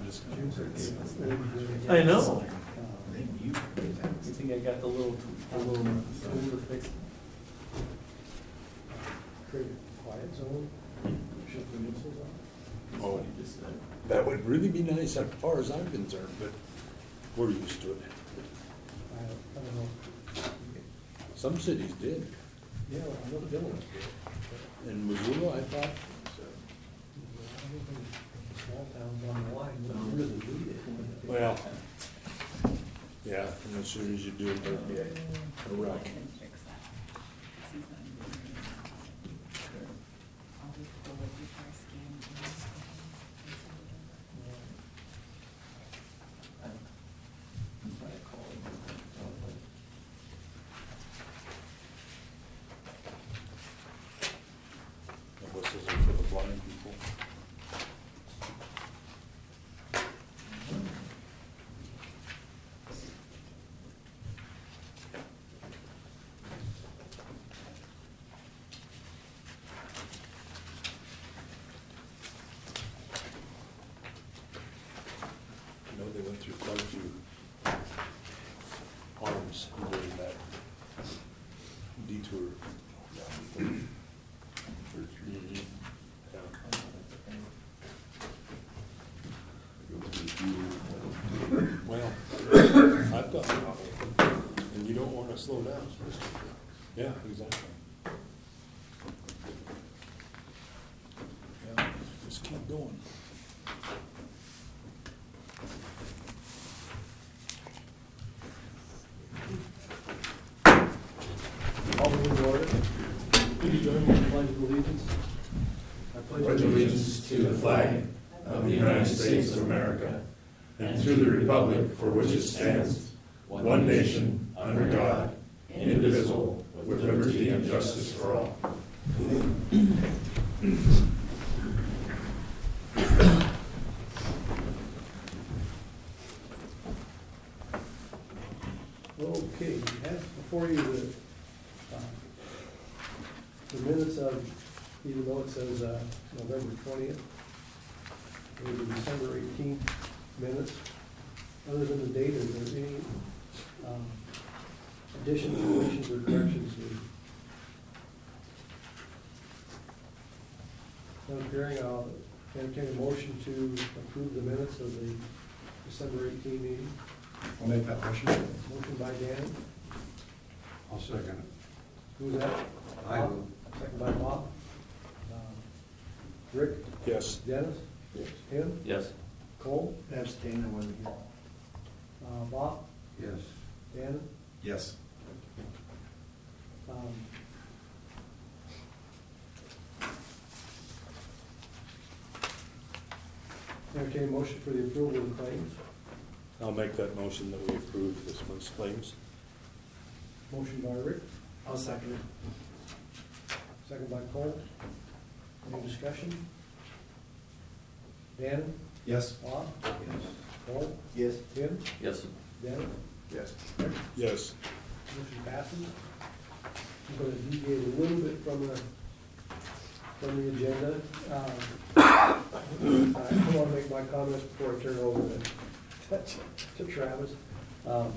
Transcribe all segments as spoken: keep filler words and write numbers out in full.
just. I know. Uh, You think I got the little, the little tool to fix it? Create a quiet zone, shut the missiles off. Oh, You just said. that would really be nice as far as I'm concerned, but we're used to it. I don't, I don't know. Some cities did. Yeah, I know the villains did. In Missoula, I thought, I don't think small towns on the line would really need it. well, yeah, and as soon as you do it, there'd be a, a wreck. Fix that. Since I'm doing it. I'll just pull it before I scan it. and just go ahead and send it over. That's why I called. And this isn't for the blind people. You know, they went through quite a few arms during that detour. Mhm. Yeah. Well, I've got it, and you don't want to slow down. Yeah, exactly. Yeah, just keep going. All in order. Could you join me in the pledge of allegiance? I Pledge allegiance to the flag of the United States of America and to the republic for which it stands, one nation, under God, indivisible, with liberty and justice for all. Okay, you have before you the, uh, the minutes of, even though it says uh, November twentieth, or the December eighteenth minutes. Other than the date, is there any um, additions, deletions, or corrections needed? Now, hearing, I'll entertain a motion to approve the minutes of the December eighteenth meeting. I'll make that motion. Motion by Dan. I'll second it. Who's that? I Bob? will. Second by Bob. Um, Rick? Yes. Dennis? Yes. Tim? Yes. Cole? Abstain, I wasn't here. Uh, Bob? Yes. Dan? Yes. Um, Entertain a motion for the approval of the claims. I'll make that motion that we approve this month's claims. Motion by Rick, I'll second it. second by Cole. Any discussion? Dan? Yes. Bob? Yes. Cole? Yes. Tim? Yes. Dennis? Yes. Rick? Yes. Motion passes. I'm going to deviate a little bit from the, from the agenda. Um, I want to make my comments before I turn it over to, to Travis. Um,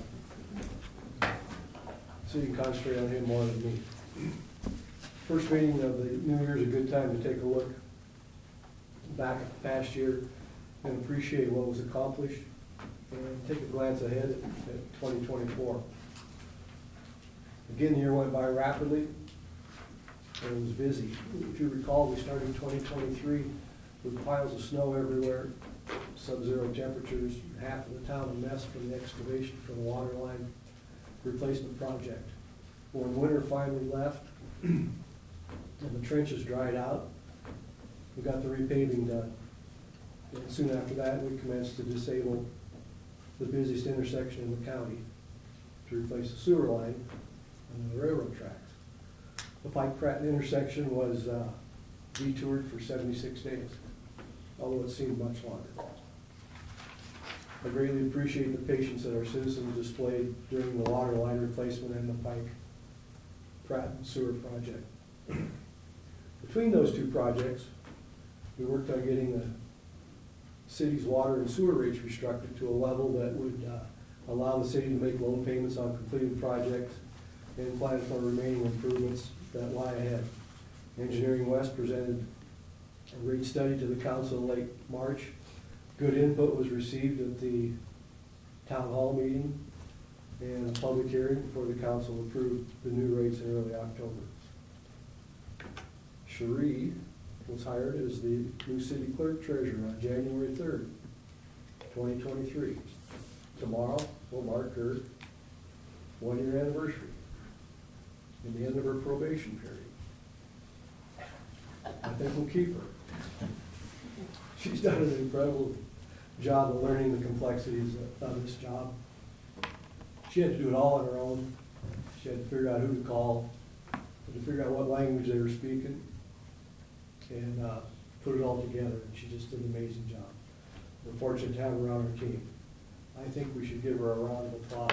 So you can concentrate on him more than me. First meeting of the new year is a good time to take a look back at the past year and appreciate what was accomplished and take a glance ahead at, at twenty twenty-four. Again, the year went by rapidly, and it was busy. If you recall, we started twenty twenty-three with piles of snow everywhere, sub-zero temperatures, half of the town a mess from the excavation for the water line replacement project. When winter finally left and the trenches dried out, we got the repaving done. And soon after that, we commenced to disable the busiest intersection in the county to replace the sewer line and the railroad tracks. The Pike Pratt intersection was uh, detoured for seventy-six days, although it seemed much longer. I greatly appreciate the patience that our citizens displayed during the water line replacement and the Pike Pratt sewer project. Between those two projects, we worked on getting the city's water and sewer rates restructured to a level that would uh, allow the city to make loan payments on completed projects and plan for remaining improvements that lie ahead. Engineering West presented a rate study to the council in late March. Good input was received at the town hall meeting and a public hearing before the council approved the new rates in early October. Cherie was hired as the new city clerk treasurer on January third, twenty twenty-three. Tomorrow will mark her one-year anniversary and the end of her probation period. I think we'll keep her. She's done an incredible job of learning the complexities of, of this job. She had to do it all on her own. She had to figure out who to call, had to figure out what language they were speaking, and uh, put it all together. And she just did an amazing job. We're fortunate to have her on our team. I think we should give her a round of applause.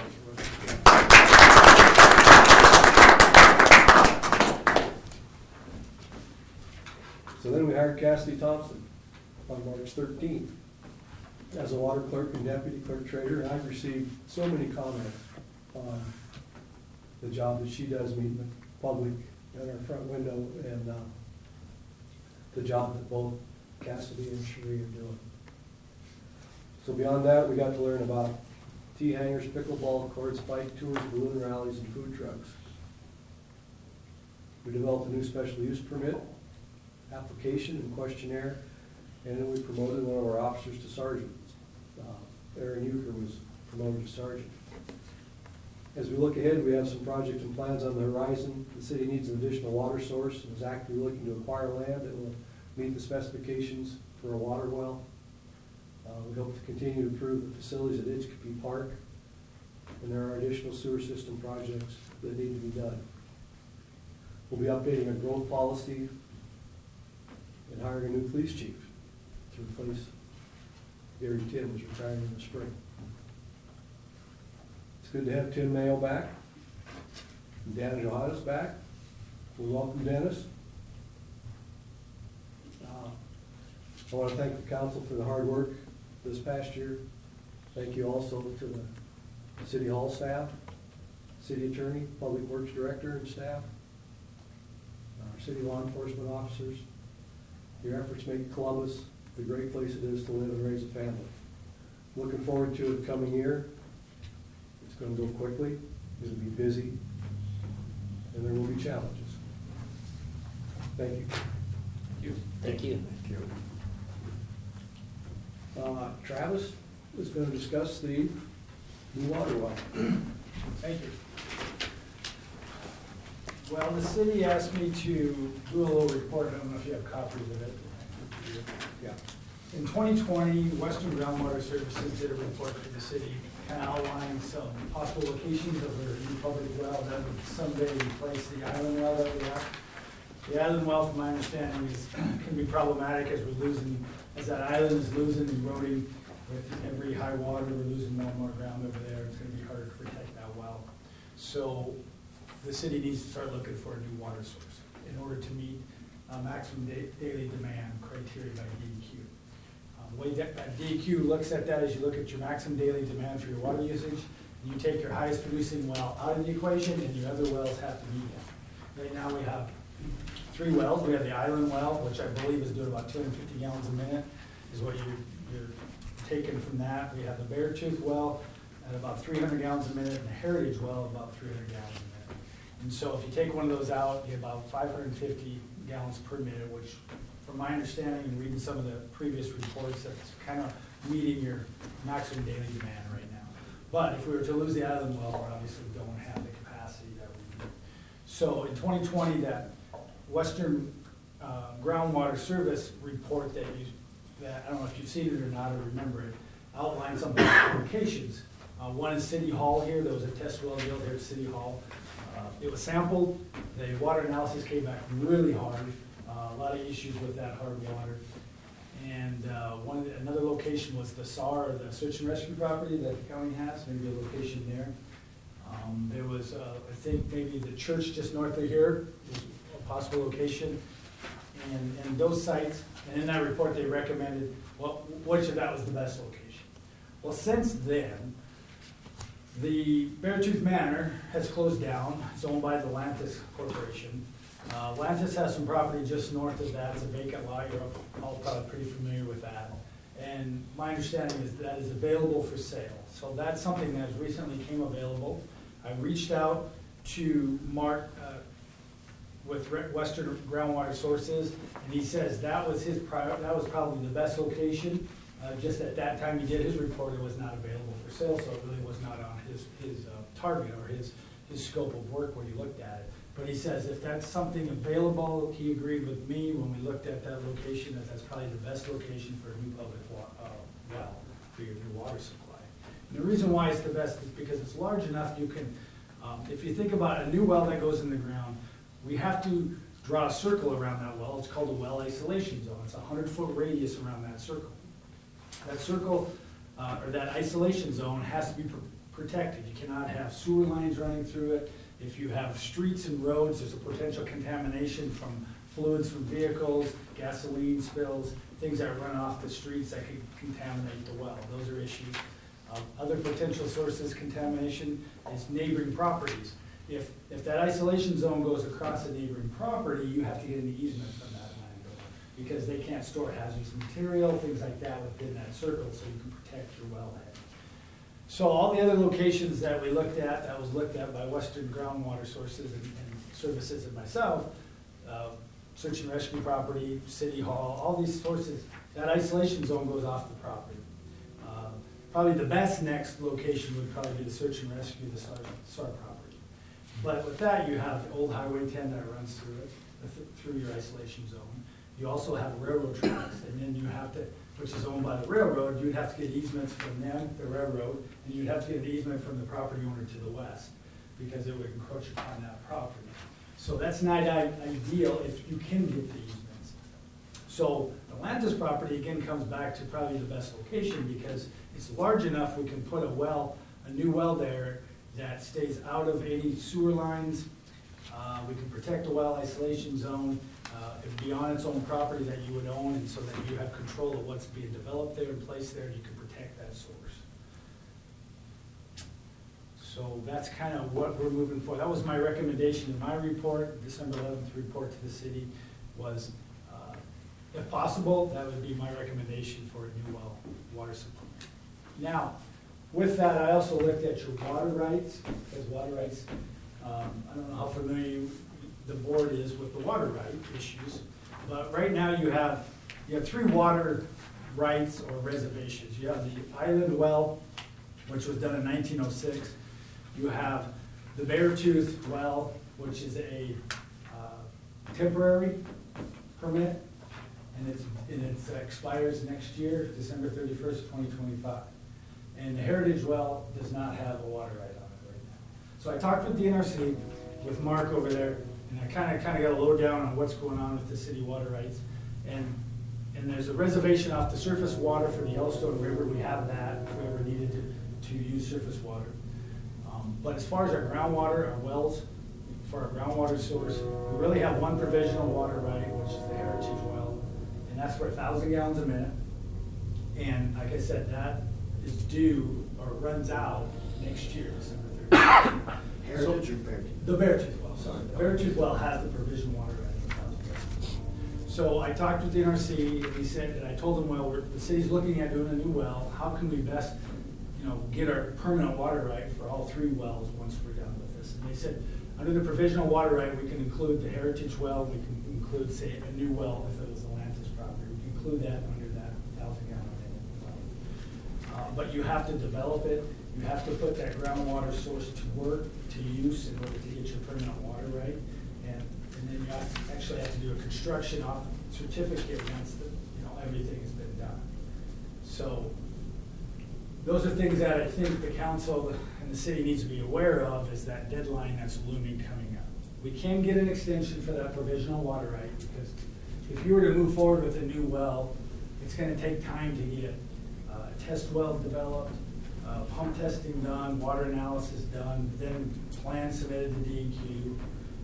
So then we hired Cassidy Thompson on March thirteenth as a water clerk and deputy clerk treasurer. And I've received so many comments on the job that she does meeting the public at our front window, and uh, the job that both Cassidy and Cherie are doing. So beyond that, we got to learn about T-hangers, pickleball courts, bike tours, balloon rallies, and food trucks. We developed a new special use permit, application and questionnaire, and then we promoted one of our officers to sergeant. Uh, Aaron Euchre was promoted to sergeant. As we look ahead, we have some projects and plans on the horizon. The city needs an additional water source and is actively looking to acquire land that will meet the specifications for a water well. Uh, we hope to continue to improve the facilities at Itchkopee Park, and there are additional sewer system projects that need to be done. We'll be updating our growth policy and hiring a new police chief to replace Gary Tim, who's retiring in the spring. It's good to have Tim Mayo back, and Dan Johannes back. We welcome Dennis. Uh, I want to thank the council for the hard work this past year. Thank you also to the City Hall staff, City Attorney, Public Works Director and staff, our city law enforcement officers. Your efforts make Columbus the great place it is to live and raise a family. Looking forward to the coming year. It's going to go quickly, it'll be busy, and there will be challenges. Thank you. Thank you. Thank you. Thank you. Uh, Travis is going to discuss the new water well. Thank you. Well, the city asked me to do a little report. I don't know if you have copies of it. Yeah. In twenty twenty, Western Groundwater Services did a report for the city, kind of outlining some possible locations of their new public well that would someday replace the island well that we have. The island well, from my understanding, is can be problematic as we're losing, as that island is losing, eroding with every high water. We're losing more and more ground over there. It's going to be harder to protect that well. So the city needs to start looking for a new water source in order to meet uh, maximum da daily demand criteria by D E Q. Um, the way that D E Q looks at that is you look at your maximum daily demand for your water usage, and you take your highest producing well out of the equation, and your other wells have to meet it. Right now we have three wells. We have the Island well, which I believe is doing about two hundred fifty gallons a minute, is what you're, you're taking from that. We have the Beartooth well at about three hundred gallons a minute, and the Heritage well at about three hundred gallons a minute. And so if you take one of those out, you get about five hundred fifty gallons per minute, which from my understanding and reading some of the previous reports, that's kind of meeting your maximum daily demand right now. But if we were to lose the Island well, we obviously don't have the capacity that we need. So in twenty twenty, that Western uh, Groundwater Service report that you, that I don't know if you've seen it or not or remember it, outlined some locations. Uh, one is City Hall here. There was a test well built here at City Hall. Uh, it was sampled. The water analysis came back really hard. Uh, a lot of issues with that hard water. And uh, one of the, another location was the S A R, or the search and rescue property that the county has, maybe a location there. Um, there was, uh, I think, maybe the church just north of here is a possible location. and, and those sites, and in that report, they recommended, well, which of that was the best location. Well, since then, the Beartooth Manor has closed down. It's owned by the Lantis Corporation. Uh, Lantis has some property just north of that. It's a vacant lot. You're all probably pretty familiar with that. And my understanding is that is available for sale. So that's something that has recently came available. I reached out to Mark uh, with Western Groundwater Sources, and he says that was his prior, that was probably the best location. Uh, just at that time he did his report, it was not available for sale, so it really was not on his, his uh, target or his, his scope of work when he looked at it. But he says if that's something available, he agreed with me when we looked at that location, that that's probably the best location for a new public wa uh, well for your new water supply. And the reason why it's the best is because it's large enough you can, um, if you think about a new well that goes in the ground, we have to draw a circle around that well. It's called a well isolation zone. It's a hundred foot radius around that circle. That circle, uh, or that isolation zone has to be pr protected. You cannot have sewer lines running through it. If you have streets and roads, there's a potential contamination from fluids from vehicles, gasoline spills, things that run off the streets that could contaminate the well. Those are issues. Um, other potential sources of contamination is neighboring properties. If, if that isolation zone goes across a neighboring property, you have to get an easement from that landowner because they can't store hazardous material, things like that within that circle, so you can protect your wellhead. So all the other locations that we looked at, that was looked at by Western Groundwater Sources and, and Services and myself, uh, search and rescue property, city hall, all these sources, that isolation zone goes off the property. Uh, probably the best next location would probably be the search and rescue, the S A R, S A R property. But with that, you have the old Highway ten that runs through it, th through your isolation zone. You also have railroad tracks, and then you have to, which is owned by the railroad, you'd have to get easements from them, the railroad, and you'd have to get an easement from the property owner to the west, because it would encroach upon that property. So that's not ideal if you can get the easements. So the Lantis property, again, comes back to probably the best location, because it's large enough we can put a well, a new well there that stays out of any sewer lines. Uh, we can protect the well isolation zone. Uh, it would be on its own property that you would own, and so that you have control of what's being developed there and placed there, and you can protect that source. So that's kind of what we're moving for. That was my recommendation in my report, December eleventh report to the city, was uh, if possible, that would be my recommendation for a new well water supply. Now, with that, I also looked at your water rights, because water rights, um, I don't know how familiar you, the board is with the water right issues, but right now you have you have three water rights or reservations. You have the Island Well, which was done in nineteen oh six. You have the Beartooth Well, which is a uh, temporary permit, and it's and it uh, expires next year, December thirty-first, twenty twenty-five. And the Heritage Well does not have a water right on it right now. So I talked with D N R C, with Mark over there, and I kind of kind of got a lowdown on what's going on with the city water rights. And and there's a reservation off the surface water for the Yellowstone River. We have that if we ever needed to, to use surface water. Um, but as far as our groundwater, our wells, for our groundwater source, we really have one provisional water right, which is the Heritage Well, and that's for a thousand gallons a minute. And like I said, that is due or runs out next year, December thirtieth. Heritage so, or Beartooth? The Beartooth Well, sorry. The Beartooth Well has the provisional water right of a thousand gallons. So I talked with the N R C, and he said, and I told them, well, we're, the city's looking at doing a new well. How can we best, you know, get our permanent water right for all three wells once we're done with this? And they said, under the provisional water right, we can include the Heritage Well, we can include, say, a new well if it was the Lantis property. We can include that under that thousand gallon well. Uh, but you have to develop it. You have to put that groundwater source to work, to use, in order to get your permanent water right. And, and then you have to actually have to do a construction off certificate once the, you know, everything has been done. So those are things that I think the council and the city needs to be aware of, is that deadline that's looming coming up. We can get an extension for that provisional water right, because if you were to move forward with a new well, it's going to take time to get uh, a test well developed, uh, pump testing done, water analysis done, then plans submitted to D E Q. Uh,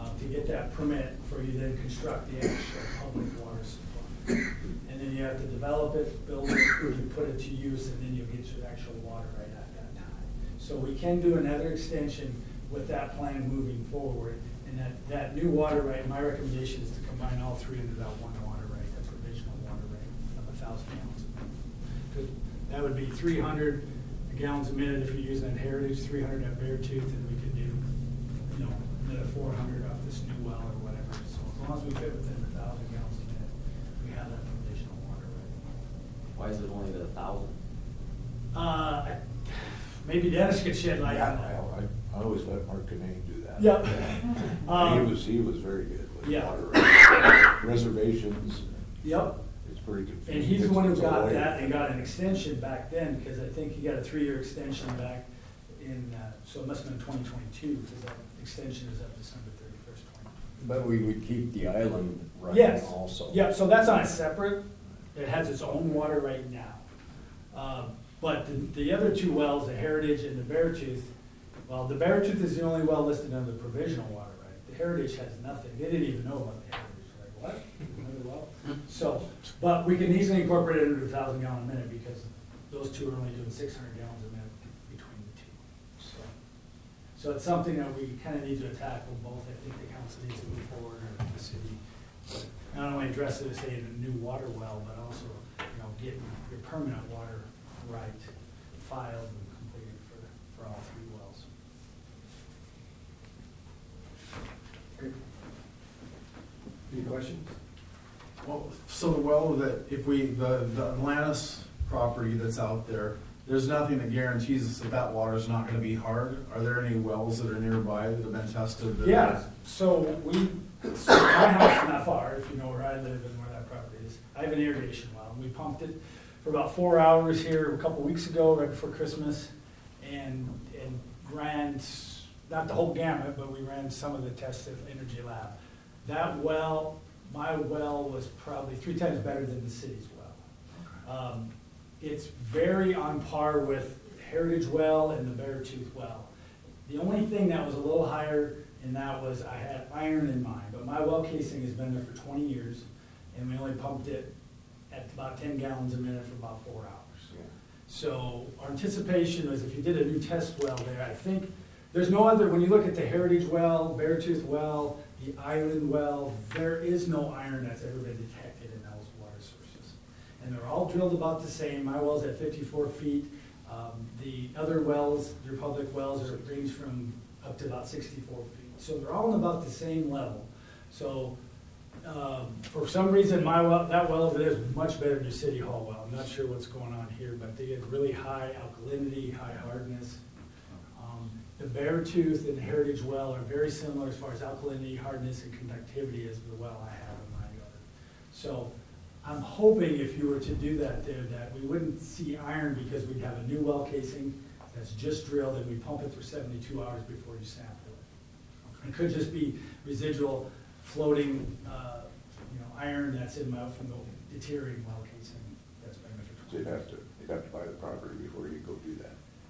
uh, to get that permit for you to then construct the actual public water supply. And then you have to develop it, build it, you put it to use, and then you'll get your actual water right at that time. So we can do another extension with that plan moving forward. And that, that new water right, my recommendation is to combine all three into that one water right, that provisional water right of a thousand gallons a minute. That would be three hundred gallons a minute if you're using that Heritage, three hundred at Beartooth, and we could do, you know, another four hundred off this new well or whatever. So as long as we fit within a thousand gallons a minute, we have that provisional water right. Why is it only the thousand? Uh, I- maybe Dennis could shed light on that. Yeah, I, I always let Mark Canane do that. Yep. He Um, was, he was very good with yeah. water rights, reservations. Yep. It's pretty confusing. And he's the one who It's a got lawyer that and thing. got an extension back then, because I think he got a three-year extension back in, uh, so it must have been twenty twenty-two, because that extension is up December thirty-first, twenty. But we would keep the island running Yes. also. Yeah, so that's on a separate, it has its own water right now. Um, But the, the other two wells, the Heritage and the Beartooth, well, the Beartooth is the only well listed under the provisional water right. The Heritage has nothing, they didn't even know about the Heritage, like, what? Another well? So, but we can easily incorporate it into a thousand gallon a minute, because those two are only doing six hundred gallons a minute between the two. So, so it's something that we kind of need to tackle both. I think the council needs to move forward, or the city. Not only address it as say in a new water well, but also, you know, get your permanent water right filed and completed for, for all three wells. Any questions? Well, so the well that, if we, the, the Atlantis property that's out there, there's nothing that guarantees us that that water's not gonna be hard? Are there any wells that are nearby that have been tested? that- Yeah, so we, so my house is not far, if you know where I live and where that property is. I have an irrigation well, and we pumped it for about four hours here a couple weeks ago, right before Christmas, and, and ran, s- not the whole gamut, but we ran some of the tests at Energy Lab. That well, my well was probably three times better than the city's well. Um, It's very on par with Heritage Well and the Beartooth Well. The only thing that was a little higher in that was I had iron in mine, but my well casing has been there for twenty years, and we only pumped it at about ten gallons a minute for about four hours. Yeah. So our anticipation was if you did a new test well there, I think, there's no other, when you look at the Heritage Well, Beartooth Well, the Island Well, there is no iron that's ever been detected in those water sources. And they're all drilled about the same. My well's at fifty-four feet. Um, the other wells, your public wells, are range from up to about sixty-four feet. So they're all in about the same level. So um, for some reason, my well, that well over there is much better than your City Hall well. I'm not sure what's going on here, but they get really high alkalinity, high hardness. Um, the Beartooth and the Heritage Well are very similar as far as alkalinity, hardness, and conductivity as the well I have in my yard. So I'm hoping if you were to do that there, that we wouldn't see iron because we'd have a new well casing that's just drilled and we pump it for seventy-two hours before you sample it. It could just be residual floating, uh, you know, iron that's in my, from the deteriorating well casing that's beneficial. So you'd have to, you'd have to buy the property before you go do that.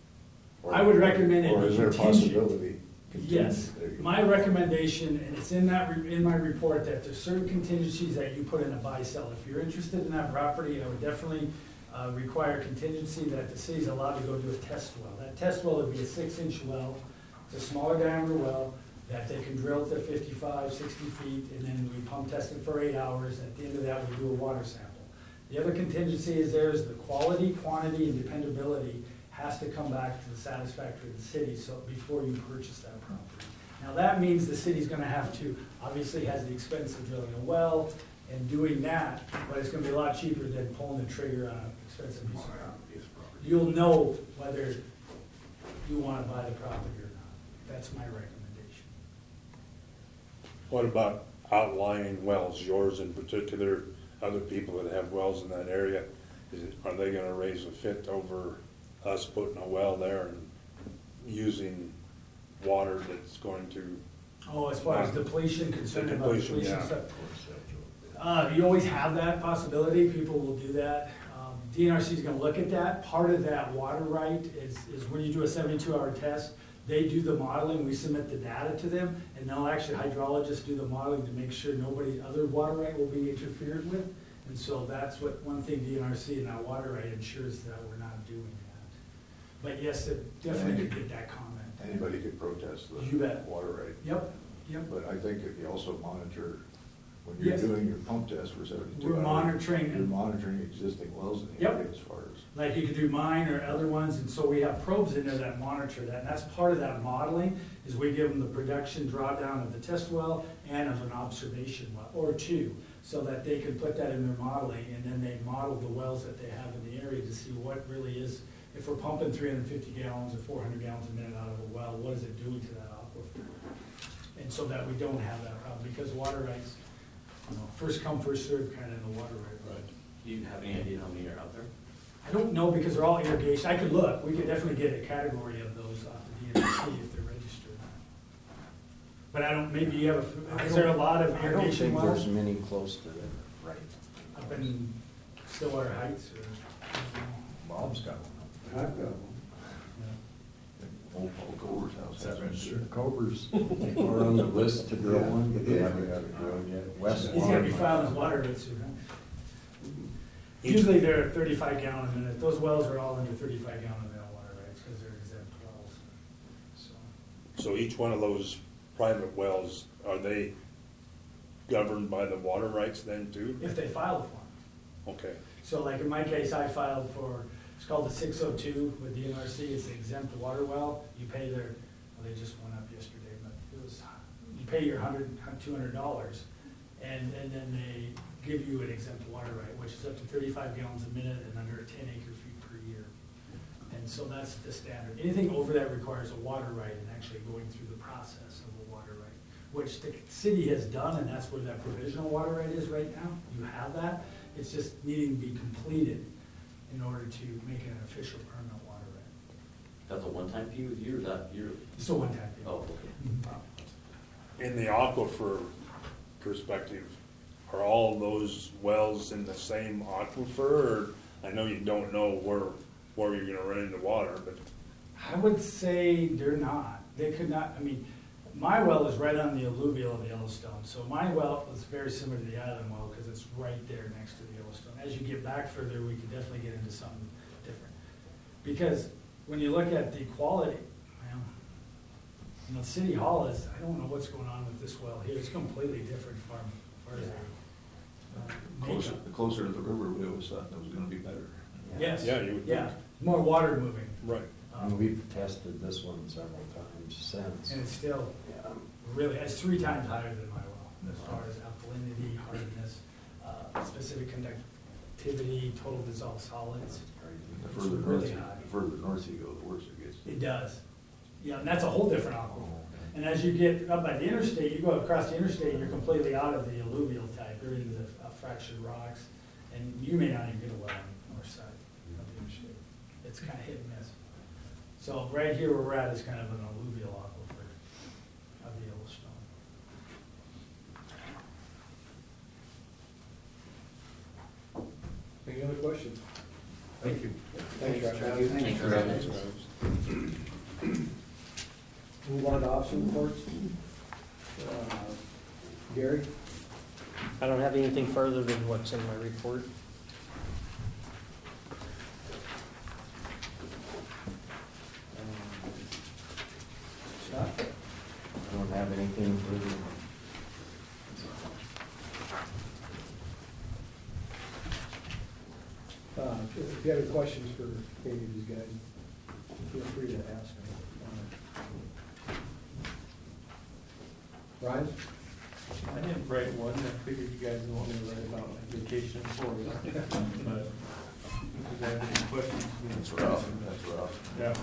Or- I would recommend it Or be is there a contingent. possibility? Yes, There you go. my recommendation, and it's in that, re- in my report, that there's certain contingencies that you put in a buy-sell. If you're interested in that property, I would definitely uh, require contingency that the city's allowed to go do a test well. That test well would be a six-inch well, it's a smaller diameter well, that they can drill to fifty-five, sixty feet, and then we pump test it for eight hours. At the end of that, we do a water sample. The other contingency is there is the quality, quantity, and dependability has to come back to the satisfactory of the city so before you purchase that property. Now, that means the city's gonna have to, obviously has the expense of drilling a well and doing that, but it's gonna be a lot cheaper than pulling the trigger on an expensive piece of property. You'll know whether you wanna buy the property or not. That's my recommendation. What about outlying wells, yours in particular, other people that have wells in that area? Is it, are they gonna raise a fit over us putting a well there and using water that's going to, Oh, as far as depletion, concerned about depletion, depletion yeah. stuff. Uh, you always have that possibility, people will do that. Um, D N R C is gonna look at that. Part of that water right is, is when you do a seventy-two hour test, They do the modeling, we submit the data to them, and they'll actually, hydrologists do the modeling to make sure nobody, other water right will be interfered with. And so that's what, one thing D N R C and that water right ensures that we're not doing that. But yes, it definitely did get that comment. Anybody could protest the You bet. water right. Yep, yep. But I think that you also monitor, when you're Yes. doing your pump test for seventy-two We're hours, monitoring You're and- monitoring existing wells in the Yep. area as far as. Like you could do mine or other ones, and so we have probes in there that monitor that, and that's part of that modeling, is we give them the production drawdown of the test well and of an observation well, or two, so that they can put that in their modeling, and then they model the wells that they have in the area to see what really is, if we're pumping three hundred fifty gallons or four hundred gallons a minute out of a well, what is it doing to that aquifer? And so that we don't have that problem, because water rights, you know, first come, first served kind of in the water right. Right. Do you have any idea how many are out there? I don't know, because they're all irrigation, I could look, we could definitely get a category of those off the D N R C if they're registered. But I don't, maybe you have, I a is there a don't- lot of I don't irrigation think wells there's many close to it, right. up in Stillwater Heights or? Bob's got one. I've got one. Old Paul Cover's house has one. Sure. Cobras are on the list to grow one, but they haven't got it grown yet. West He's gonna be Lawn. filed as water rates soon, huh? Usually they're thirty-five gallon a minute, those wells are all under thirty-five gallon a minute water rates, because they're exempt wells, so. So each one of those private wells, are they governed by the water rights then too? If they filed for them. Okay, So like in my case, I filed for, it's called the six oh two with D N R C, it's the exempt water well. You pay their, well, they just went up yesterday, but it was, you pay your hundred, two hundred dollars, and, and then they give you an exempt water right, which is up to thirty-five gallons a minute and under ten acre feet per year. And so that's the standard. Anything over that requires a water right and actually going through the process of a water right, which the city has done, and that's where that provisional water right is right now. You have that. It's just needing to be completed in order to make it an official permanent water right. That's a one-time fee with you, or is that yearly? It's a one-time fee. Oh, okay. in the aquifer perspective, are all those wells in the same aquifer? Or I know you don't know where, where you're gonna run into water, but I would say they're not. They could not, I mean, my well is right on the alluvial of Yellowstone. So my well is very similar to the island well because it's right there next to the Yellowstone. As you get back further, we could definitely get into something different. Because when you look at the quality, well, you know, City Hall is, I don't know what's going on with this well here. It's completely different from, as far as the Closer, makeup. the closer to the river, we always thought that was gonna be better. Yes. Yeah, you would Yeah, think. more water moving. right. Um, And we've tested this one several times since. And it's still, Yeah. really, it's three times higher than my well, as far as alkalinity, hardness, uh, specific conductivity, total dissolved solids. The It's further really north, you- high. the further north you go, the worse it gets. It does. Yeah, and that's a whole different aquifer. And as you get up by the interstate, you go across the interstate, and you're completely out of the alluvial type, you're into the uh, fractured rocks, and you may not even get a well on the north side of the interstate. It's kind of hit and miss. So right here where we're at is kind of an alluvial aquifer of the Yellowstone. Any other questions? Thank you. Thanks, Travis. Thank you, Travis. Move on to officer reports. Uh, Gary? I don't have anything further than what's in my report. Scott? I don't have anything further. Uh, If you have any questions for any of these guys, feel free to ask them. Uh, Ryan? I didn't write one, I figured you guys didn't want me to write about my vacation in Florida, but if you guys have any questions. we can- That's rough, that's rough. Yeah.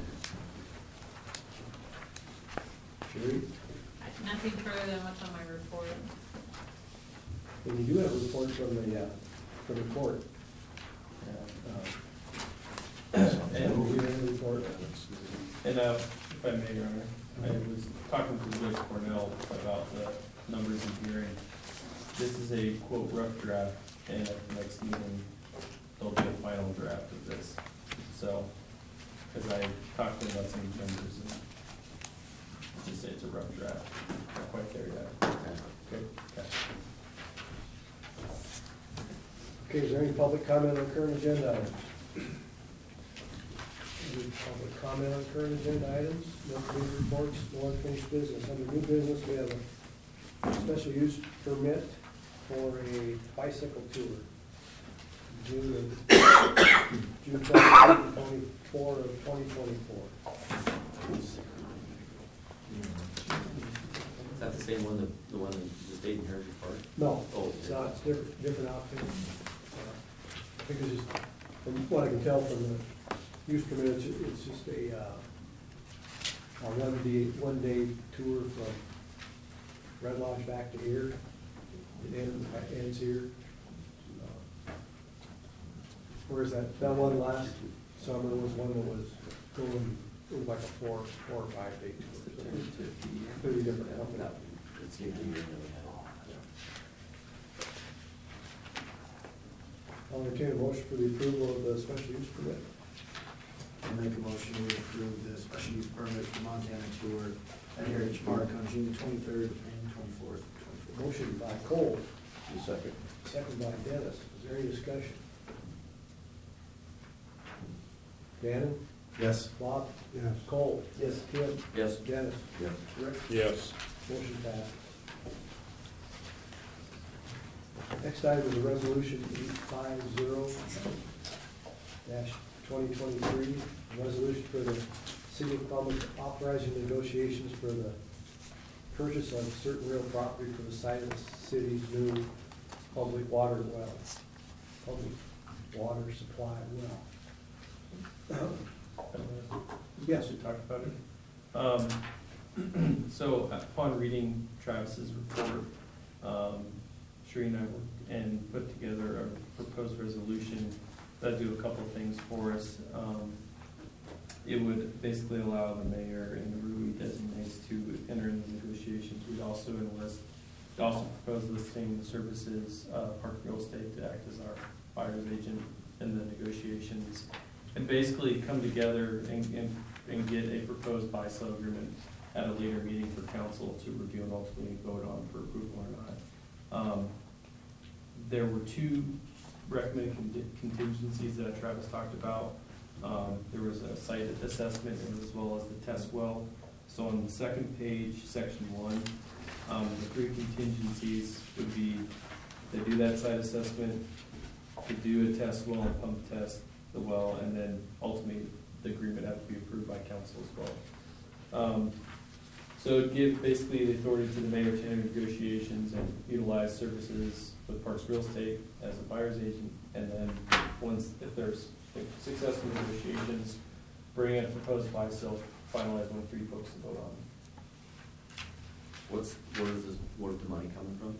Sherry? Nothing further than what's on my report. And you do have a report from the, uh, from the court. Uh, And we'll give you a report. And uh, if I may, Your Honor, I was talking to Judge Cornell about the numbers in hearing. This is a quote rough draft, and at the next meeting, there'll be a final draft of this. So, because I talked to him about some numbers, and just say it's a rough draft, not quite there yet. Okay. Okay. Okay, is there any public comment on current agenda items? Any public comment on current agenda items? No committee reports, no unfinished business. Under new business, we have a special use permit for a bicycle tour. June, June twenty-second, twenty-four of twenty twenty-four. Is that the same one, the, the one that the state in Heritage Park? No, Oh, it's not, it's different, different outfit. Uh, I think it's just, from what I can tell from the use permit, it's, it's just a, uh, a one day, one day tour from Red Lodge back to here. It ends, ends here. Uh, Whereas that, that one last summer was one that was going, it was like a four, four or five day tour. So thirty different companies. It's the year that we had. I'll entertain a motion for the approval of the special use permit. I make a motion to approve the special use permit for Montana tour at Heritage Park on June twenty-third and twenty-fourth. Motion by Cole, Second. second by Dennis. Is there any discussion? Gannon? Yes. Bob? Yes. Cole? Yes. Tim? Yes. Dennis? Yes. Rick? Yes. Motion passed. Next item is a resolution eight five zero dash twenty twenty-three, a resolution for the city of Columbus authorizing negotiations for the purchase of certain real property for the site of the city's new public water well, public water supply well. Yes. We talked about it. Um, so upon reading Travis's report, um, Sheree and I worked and put together a proposed resolution that do a couple of things for us. Um, it would basically allow the mayor and who he designates to enter into negotiations. We'd also enlist, we'd also propose listing the services, uh, Park Real Estate to act as our buyer's agent in the negotiations, and basically come together and, and, and get a proposed buy-sell agreement at a later meeting for council to review and ultimately vote on for approval or not. Um, there were two recommended con- contingencies that Travis talked about. Um, there was a site assessment as well as the test well. So on the second page, section one, um, the three contingencies would be they do that site assessment, to do a test well and pump test the well, and then ultimately the agreement have to be approved by council as well. Um, so it'd give basically the authority to the mayor to enter negotiations and utilize services with Parks Real Estate as a buyer's agent, and then once, if there's successful negotiations, bring in a proposed buy sell, finalize one for you folks to vote on. What's, where is this, where's the money coming from?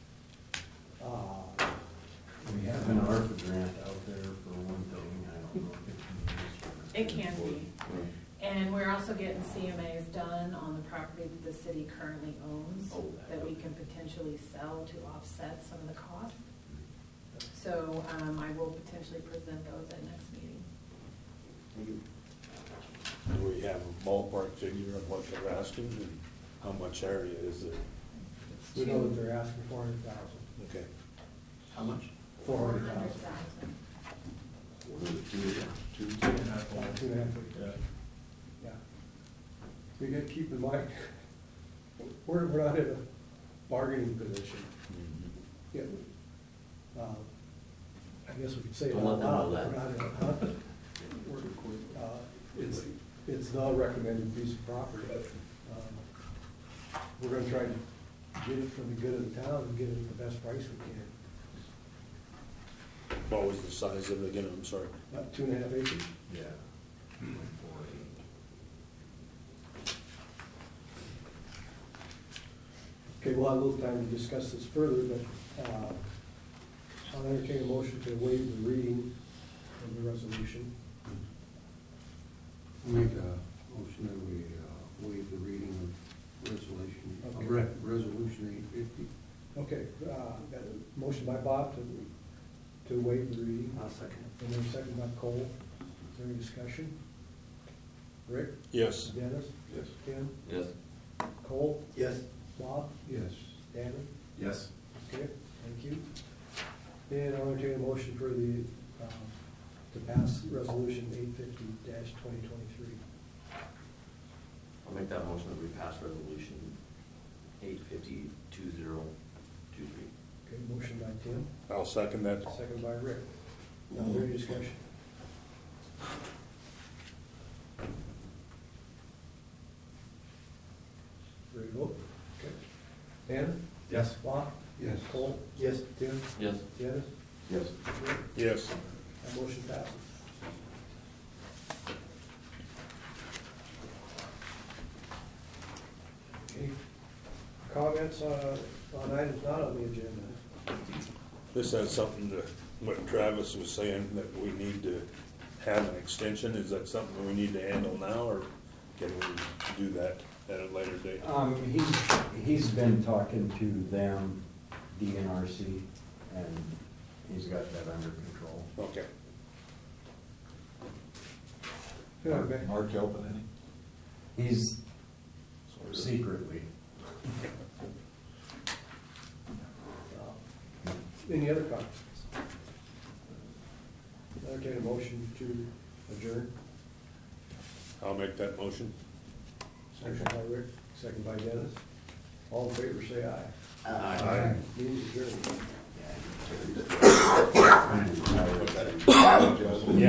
Uh, We have an ARPA grant out there for one thing, I don't know if it can be used for. It can be. And we're also getting C M As done on the property that the city currently owns, Oh, that we can potentially sell to offset some of the cost. So, um, I will potentially present those at next meeting. Do we have a ballpark figure of what they're asking and how much area is there? We know that they're asking four hundred thousand. Okay. How much? Four hundred thousand. thousand. What is it, two, two? Two and a half About holes. two and a half feet. Yeah. Yeah. We gotta keep in mind, we're, we're not in a bargaining position. Mm-hmm. Yeah. Uh, I guess we could say it Don't out let them know loud. that. We're not in a, huh? We're, uh, It's, it's the recommended piece of property. Um, We're gonna try to get it for the good of the town and get it at the best price we can. What was the size of it again? I'm sorry. About two and a half acres. Yeah. Okay, we'll have a little time to discuss this further, but, uh, I'll entertain a motion to waive the reading of the resolution. Make a motion that we uh, waive the reading of resolution, uh, Okay. re- resolution eight fifty. Okay, uh, got a motion by Bob to, to waive the reading, I'll second. and then a second by Cole. Is there any discussion? Rick? Yes. Dennis? Yes. Tim? Yes. Cole, Yes. Bob, Yes. Danny, Yes. okay, thank you. And I'll entertain a motion for the, um, to pass resolution eight fifty twenty twenty-three. I'll make that motion that we pass resolution eight fifty two zero two three. Okay, motion by Tim, I'll second that. second by Rick. Now, is there any discussion? Ready to vote? Okay. Tanner? Yes. Bob? Yes. Cole? Yes. Tim? Yes. Dennis? Yes. Rick? Yes. That motion passes. Okay. Comments uh, on items not on the agenda? This has something to, what Travis was saying, that we need to have an extension. Is that something we need to handle now, or can we do that at a later date? Um, he's, he's been talking to them, D N R C, and he's got that under control. Okay. Yeah, okay. Mark helping any? He's secretly. Any other comments? Entertain a motion to adjourn. I'll make that motion. Motion by Rick, second by Dennis. All in favor, say aye. Aye. Meeting adjourned. Yeah.